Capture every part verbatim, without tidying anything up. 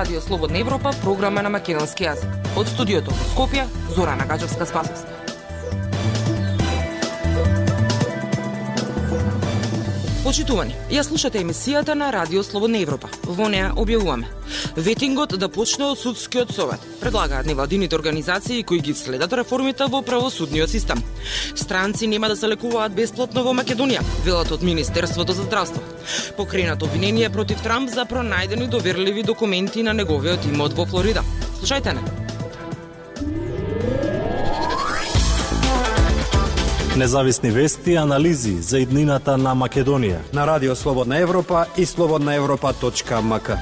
Радио Слободна Европа, програма на македонски јазик. Од студиото во Скопје, Зорана Гаџевска-Спасовска. Почитувани, ја слушате емисијата на Радио Слободна Европа. Во неа објавуваме ветингот да почне од судскиот совет. Предлагаат невладините организации кои ги следат реформите во правосудниот систем. Странци нема да се лекуваат бесплатно во Македонија, велат од Министерството за здравство. Покренато обвинение против Трамп за пронајдени доверливи документи на неговиот имот во Флорида. Слушајте не. Независни вести и анализи за иднината на Македонија на Радио Слободна Европа и слободна европа точка ем ка.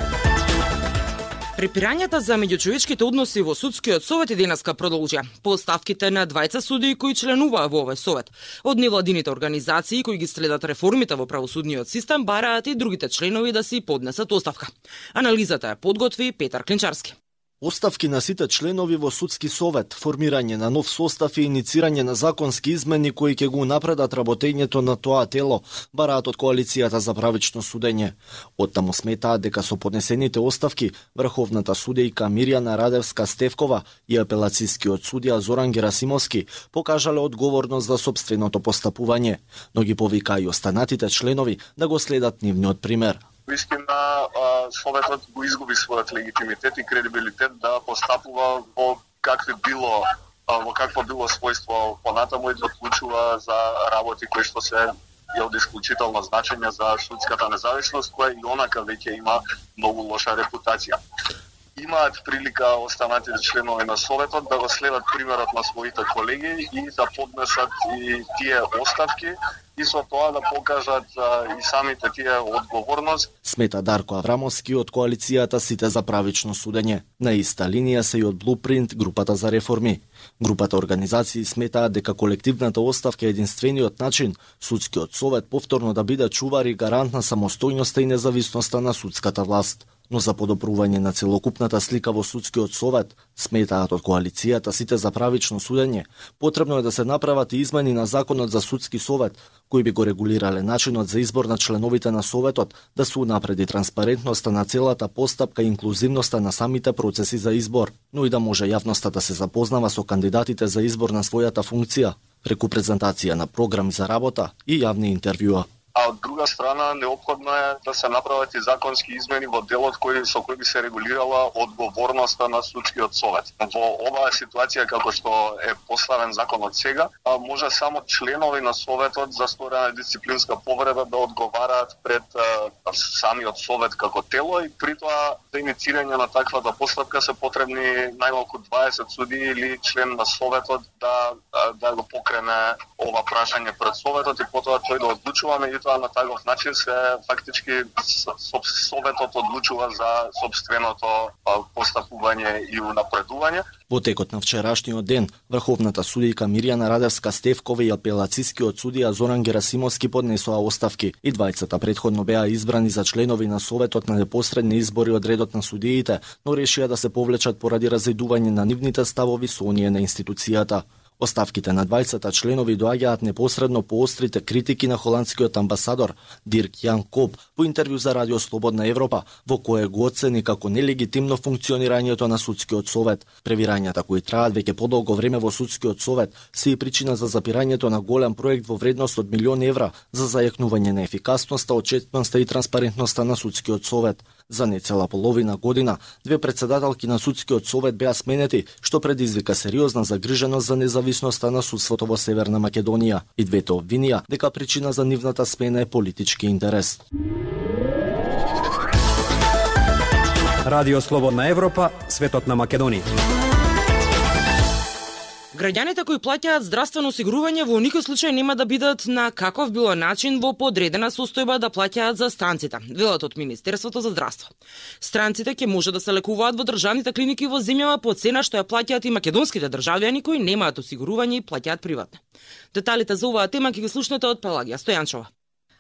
Препирањата за меѓучовечките односи во судскиот совет и денеска продолжија. По оставките на двајца судии кои членуваа во овој совет. Од невладините организации кои ги следат реформите во правосудниот систем бараат и другите членови да си поднесат оставка. Анализата ја подготви Петар Клинчарски. Оставки на сите членови во судски совет, формирање на нов состав и иницирање на законски измени кои ќе го напредат работењето на тоа тело, бараат од коалицијата за правично судење. Оттаму сметаат дека со поднесените оставки врховната судејка Мирјана Радевска-Стевкова и апелацискиот судија Зоран Герасимовски покажале одговорност за сопственото постапување, но ги повикаа и останатите членови да го следат нивниот пример. Вистина, Советот го изгуби својот легитимитет и кредибилитет да постапува во какви било во какво било својство понатаму и да одлучува за работи кои што се е од исклучително значење за судската независност, која и онака веќе има многу лоша репутација. Имаат прилика останатите членови на Советот да го следат примерот на своите колеги и да поднесат и тие оставки и со тоа да покажат а, и самите тие одговорност. Смета Дарко Аврамовски од коалицијата Сите за правично судење. На иста линија се и од Blueprint, групата за реформи. Групата организации сметаат дека колективната оставка е единствениот начин судскиот совет повторно да биде чувар и гарант на самостојноста и независноста на судската власт. Но за подобрување на целокупната слика во судскиот совет, сметаат од коалицијата Сите за правично судење, потребно е да се направат и измени на законот за судски совет, кои би го регулирале начинот за избор на членовите на советот, да се унапреди транспарентноста на целата постапка и инклузивноста на самите процеси за избор, но и да може јавноста да се запознава со кандидатите за избор на својата функција, преку презентација на програми за работа и јавни интервјуа. А од друга страна, неопходно е да се направат и законски измени во делот кој со кој би се регулирала одговорноста на судскиот совет. Во оваа ситуација како што е поставен законот сега, може само членови на советот за сторена дисциплинска повреда да одговараат пред а, самиот совет како тело и при тоа за иницирање на таквата постапка се потребни најмалку дваесет судии или член на советот да да го покрене ова прашање пред советот и потоа тој да одлучува, меѓутоа на таков начин се фактички советот одлучува за собственото постапување и унапредување. Во текот на вчерашниот ден, врховната судијка Мирјана Радевска-Стевкова и апелацискиот судија Зоран Герасимовски поднесоа оставки и двајцата претходно беа избрани за членови на Советот на непосредни избори од редот на судиите, но решија да се повлечат поради разидување на нивните ставови со оние на институцијата. Оставките на двајцата членови доаѓаат непосредно по острите критики на холандскиот амбасадор Дирк Јан Коп во интервју за Радио Слободна Европа, во кое го оцени како нелегитимно функционирањето на судскиот совет. Превирањата кои траат веќе подолго време во судскиот совет се и причина за запирањето на голем проект во вредност од милион евра за зајакнување на ефикасноста, отчетноста и транспарентноста на судскиот совет. За нецела половина година, две председателки на судскиот совет беа сменети, што предизвика сериозна загриженост за независноста на судството во Северна Македонија и двете обвинија дека причина за нивната смена е политички интерес. Радио Слободна Европа, светот на Македонија. Граѓаните кои плаќаат здравствено осигурување во никој случај нема да бидат на каков било начин во подредена состојба да плаќаат за странците, велат од Министерството за здравство. Странците ќе може да се лекуваат во државните клиники во земјава по цена што ја плаќаат и македонските државјани кои немаат осигурување и плаќаат приватно. Деталите за оваа тема ќе ги слушнете од Пелагија Стојанчова.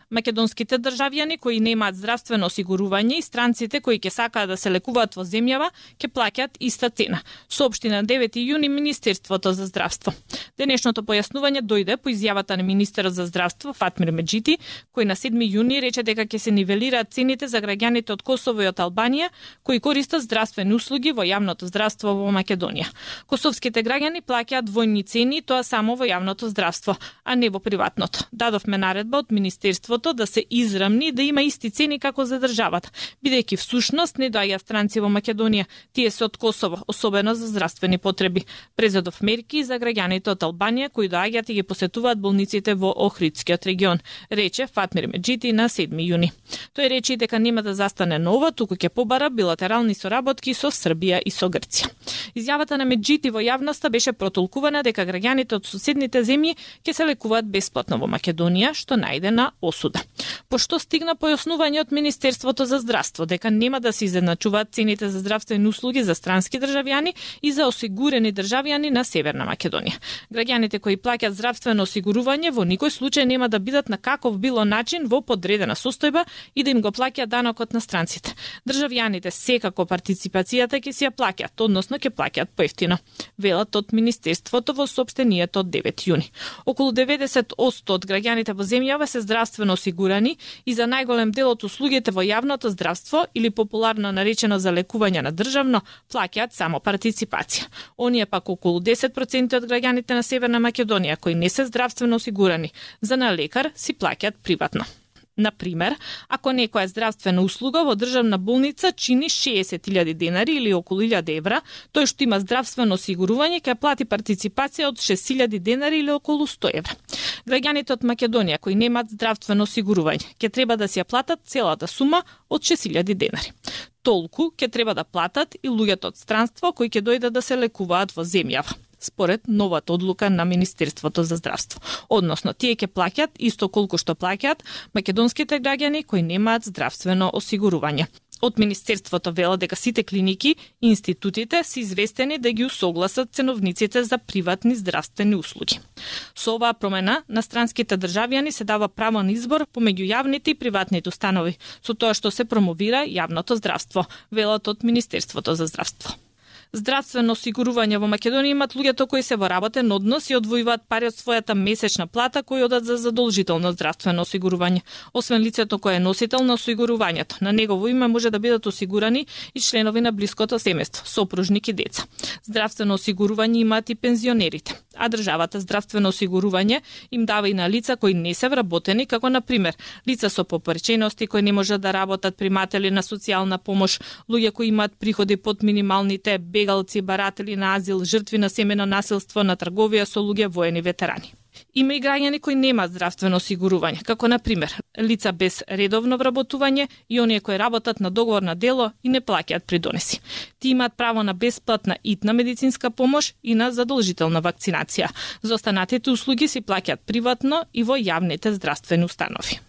Македонските државјани кои немаат здравствено осигурување и странците кои ќе сакаат да се лекуваат во земјава ќе плаќаат иста цена, соопшти на девети јуни Министерството за здравство. Денешното појаснување дојде по изјавата на министерот за здравство Фатмир Меджити, кој на седми јуни рече дека ќе се нивелираат цените за граѓаните од Косово и од Албанија кои користат здравствени услуги во јавното здравство во Македонија. Косовските граѓани плаќаат двојни цени, тоа само во јавното здравство, а не во приватното. Дадовме наредба од Министерството да се израмни да има исти цени како за државата, бидејќи всушност не доаѓаат странци во Македонија, тие се од Косово, особено за здравствени потреби. Презедов мерки за граѓаните од Албанија кои доаѓаат и ги посетуваат болниците во Охридскиот регион, рече Фатмир Меджити на седми јуни. Тој рече дека нема да застане на ова, туку ќе побара билатерални соработки со Србија и со Грција. Изјавата на Меджити во јавноста беше протолкувана дека граѓаните од суседните земји ќе се лекуваат бесплатно во Македонија, што најде на осуда. Пошто стигна појаснување од Министерството за здравство дека нема да се изедначуваат цените за здравствени услуги за странски државјани и за осигурени државјани на Северна Македонија. Граѓаните кои плаќаат здравствено осигурување во никој случај нема да бидат на каков било начин во подредена состојба и да им го плаќаат данокот на странците. Државјаните секако партиципацијата ќе си ја плаќаат, односно ќе плаќаат поевтино, велат од Министерството во соопштението од девети јуни. Околу деветдесет одсто од граѓаните во земјава се здравствено осигурани и за најголем дел од услугите во јавното здравство или популарно наречено за лекување на државно плаќаат само партиципација. Оние пак околу десет проценти од граѓаните на Северна Македонија кои не се здравствено осигурани за на лекар си плаќаат приватно. Например, ако некоја здравствена услуга во државна болница чини шеесет илјади денари или околу илјада евра, тој што има здравствено осигурување ќе плати партиципација од шест илјади денари или околу сто евра. Граѓаните од Македонија кои немаат здравствено осигурување ќе треба да си ја платат целата сума од шест илјади денари. Толку ќе треба да платат и луѓето од странство кои ќе дојдат да се лекуваат во земјава, според новата одлука на Министерството за здравство. Односно, тие ќе плаќаат исто колку што плаќаат македонските граѓани кои немаат здравствено осигурување. Од Министерството вела дека сите клиники и институтите се известени да ги усогласат ценовниците за приватни здравствени услуги. Со оваа промена на странските државјани се дава право на избор помеѓу јавните и приватните установи, со тоа што се промовира јавното здравство, велат од Министерството за здравство. Здравствено осигурување во Македонија имат луѓето кои се во работен однос и одвојуваат пари од својата месечна плата кои одат за задолжително здравствено осигурување. Освен лицето кое е носител на осигурувањето, на негово име може да бидат осигурани и членови на блиското семејство, сопружник и деца. Здравствено осигурување имаат и пензионерите, а државата здравствено осигурување им дава и на лица кои не се вработени, како на пример лица со попречености кои не можат да работат, приматели на социјална помош, луѓе кои имаат приходи под минималните, бегалци, баратели на азил, жртви на семено насилство, на трговија со луѓе, воени ветерани. Има и граѓани кои немаат здравствено осигурување, како на пример лица без редовно вработување и оние кои работат на договор на дело и не плаќаат придонеси. Тие имаат право на бесплатна итна медицинска помош и на задолжителна вакцинација. За останатите услуги се плаќаат приватно и во јавните здравствени установи.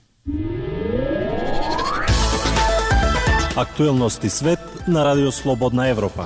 Актуелности свет на Радио Слободна Европа.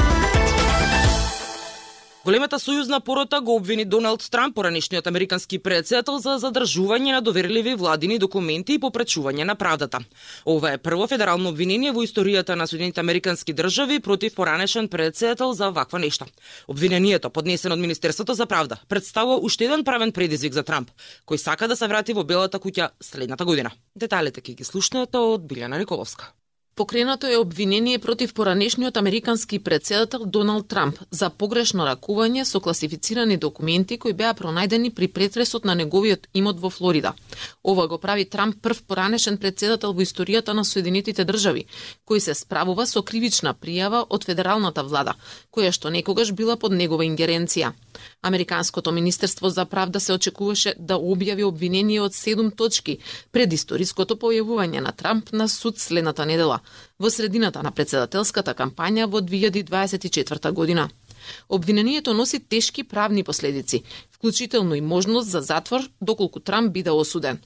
Големата сојузна порота го обвини Доналд Трамп, поранешниот американски претседател, за задржување на доверливи владини документи и попречување на правдата. Ова е прво федерално обвинение во историјата на Соединените американски држави против поранешен претседател за ваква нешта. Обвинението, поднесено од Министерството за правда, представува уште еден правен предизвик за Трамп, кој сака да се врати во Белата куќа следната година. Деталите ќе ги слушнете од Билјана Николовска. Покренато е обвинение против поранешниот американски претседател Доналд Трамп за погрешно ракување со класифицирани документи кои беа пронајдени при претресот на неговиот имот во Флорида. Ова го прави Трамп прв поранешен претседател во историјата на Соединетите држави, кој се справува со кривична пријава од федералната влада, која што некогаш била под негова ингеренција. Американското Министерство за правда се очекуваше да објави обвинение од седум точки пред историското појавување на Трамп на суд следната недела, во средината на претседателската кампања во две илјади дваесет и четврта година. Обвинението носи тешки правни последици, вклучително и можност за затвор доколку Трамп биде осуден.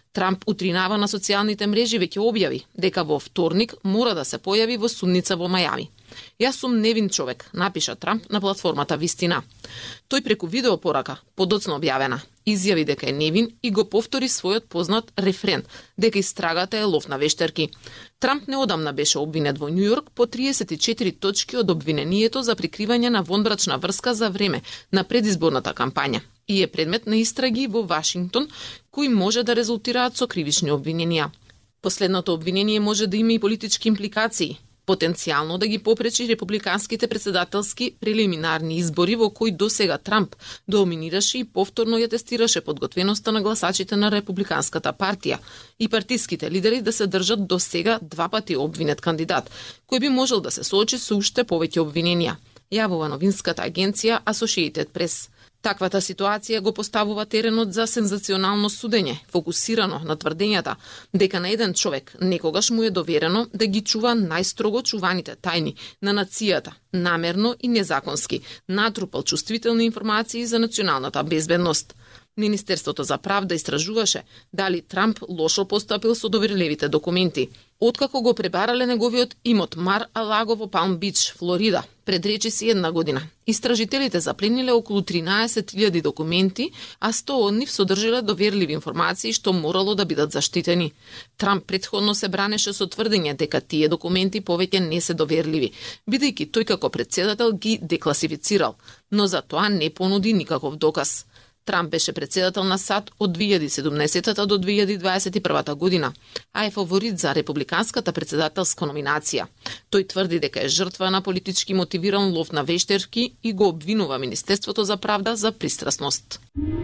Трамп утринава на социјалните мрежи веќе објави дека во вторник мора да се појави во судница во Мајами. Јас сум невин човек, напиша Трамп на платформата Вистина. Тој преку видеопорака, подоцна објавена, изјави дека е невин и го повтори својот познат рефрен, дека истрагата е лов на вештерки. Трамп неодамна беше обвинет во Њујорк по триесет и четири точки од обвинението за прикривање на вонбрачна врска за време на предизборната кампања и е предмет на истраги во Вашингтон, кои може да резултираат со кривични обвиненија. Последното обвинение може да има и политички импликации, потенцијално да ги попречи републиканските председателски прелиминарни избори во кои досега Трамп доминираше и повторно ја тестираше подготвеноста на гласачите на републиканската партија и партиските лидери да се држат досега два пати обвинет кандидат, кој би можел да се соочи со уште повеќе обвиненија, јавува новинската агенција Associated Press. Таквата ситуација го поставува теренот за сензационално судење, фокусирано на тврдењата дека на еден човек некогаш му е доверено да ги чува најстрого чуваните тајни на нацијата, намерно и незаконски, натрупал чувствителни информации за националната безбедност. Министерството за правда истражуваше дали Трамп лошо постапил со доверливите документи, откако го пребарале неговиот имот Мар-а-Лаго во Палм Бич, Флорида, пред речиси една година. Истражителите заплениле околу тринаесет илјади документи, а сто од нив содржиле доверливи информации што морало да бидат заштитени. Трамп претходно се бранеше со тврдење дека тие документи повеќе не се доверливи, бидејќи тој како председател ги декласифицирал, но за тоа не понуди никаков доказ. Трамп беше председател на САД од две илјади и седумнаесета до две илјади дваесет и прва година, а е фаворит за републиканската председателска номинација. Тој тврди дека е жртва на политички мотивиран лов на вештерки и го обвинува Министерството за правда за пристрасност.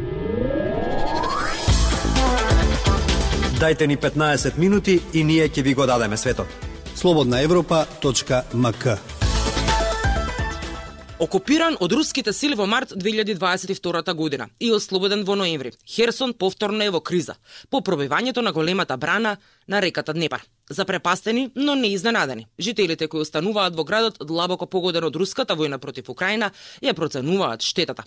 Дајте ни петнаесет минути и ние ќе ви го дадеме светот. слободна европа точка ем ка. Окупиран од руските сили во март две илјади дваесет и втора година и ослободен во ноември, Херсон повторно е во криза по пробивањето на големата брана на реката Днепар. Запрепастени, но не изненадени, жителите кои остануваат во градот длабоко погоден од руската војна против Украина ја проценуваат штетата.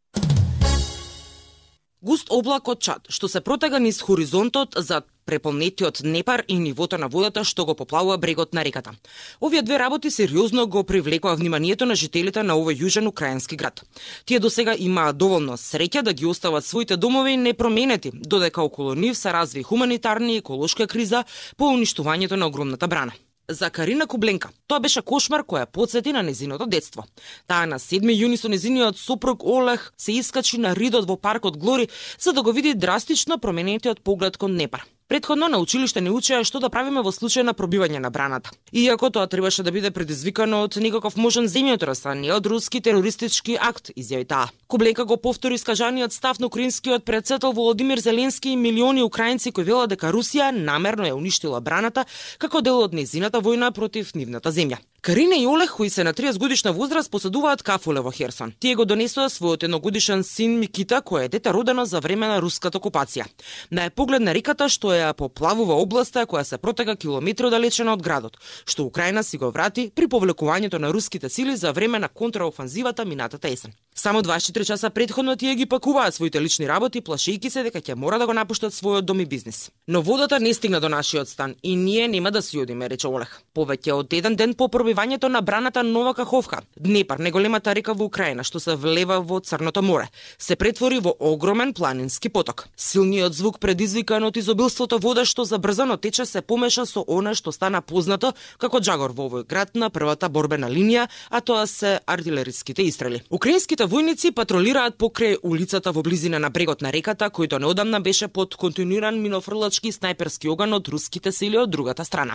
Густ облак од чад, што се протега низ хоризонтот за преполнетиот Днепар и нивото на водата што го поплавува брегот на реката. Овие две работи сериозно го привлекува вниманието на жителите на овој јужен украински град. Тие досега имаат доволно среќа да ги остават своите домови непроменети, додека околу нив се разви хуманитарна и еколошка криза по уништувањето на огромната брана. За Карина Кубленка, тоа беше кошмар која потсети на незиното детство. Таа на седми јуни со незиниот сопруг Олег се искачи на ридот во паркот Глори за да го види драстично променетиот поглед кон Днепар. Претходно на училиште не учеа што да правиме во случај на пробивање на браната. Иако тоа требаше да биде предизвикано од некаков можен земјотрес, а не од руски терористички акт, изјави таа. Кубленка го повтори искажаниот став на украинскиот председател Володимир Зеленски и милиони украинци кои велат дека Русија намерно ја уништила браната како дел од нејзината војна против нивната земја. Карина и Олег, кои се на триесет годишна возраст, поседуваат кафуле во Херсон. Тие го донесоа својот едногодишен син Микита, кој е дете родено за време на руската окупација. На е поглед на реката што ја поплавува областа која се протега километри оддалечена од градот, што Украина си го врати при повлекувањето на руските сили за време на контраофанзивата минатата есен. Само дваесет и четири часа претходно тие ги пакуваат своите лични работи, плашејќи се дека ќе мора да го напуштат својот дом и бизнис. Но водата не стигна до нашиот стан и ние нема да си одиме, рече Олег. Повеќе од еден ден по пробивањето на браната Нова Каховка, Днепар, неголемата река во Украина што се влева во Црното море, се претвори во огромен планински поток. Силниот звук предизвикан од изобилството вода што забрзано тече се помеша со она што стана познато како џагор во овој град на првата борбена линија, а тоа се артилериските истрели. Украинските војници патролираат покрај улицата во близина на брегот на реката, којто неодамна беше под континуиран минофрлачки снайперски оган од руските сили од другата страна.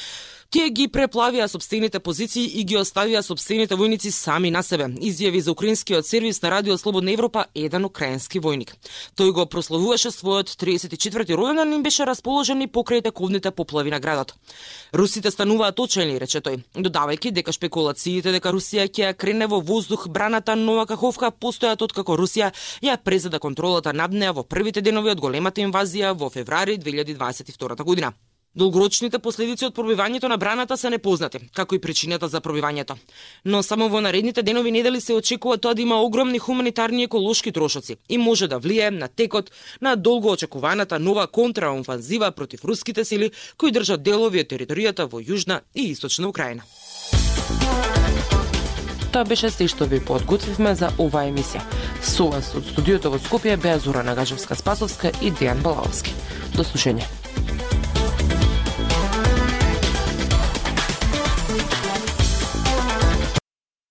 Тие ги преплавија сопствените позиции и ги оставија сопствените војници сами на себе, изјави за украинскиот сервис на Радио Слободна Европа еден украински војник. Тој го прославуваше својот триесет и четврти роденден и беше расположен и покрај тековните поплави на градот. Русите стануваат очени, рече тој, додавајќи дека шпекулациите дека Русија ќе ја крене во воздух браната Нова Каховка постојат откако Русија ја презеда контролата над неа во првите денови од големата инвазија во февруари две илјади дваесет и втора година. Долгорочните последици од пробивањето на браната се непознати, како и причината за пробивањето. Но само во наредните денови недели се очекува тоа да има огромни хуманитарни и еколошки трошоци и може да влијае на текот на долго очекуваната нова контраофанзива против руските сили кои држат делови од територијата во Јужна и Источна Украина. Тоа беше се што ви подготвивме за оваа емисија. Со вас од студиото во Скопје беа Зора Нагажевска-Спасовска и Дејан Балаовски. До слушање.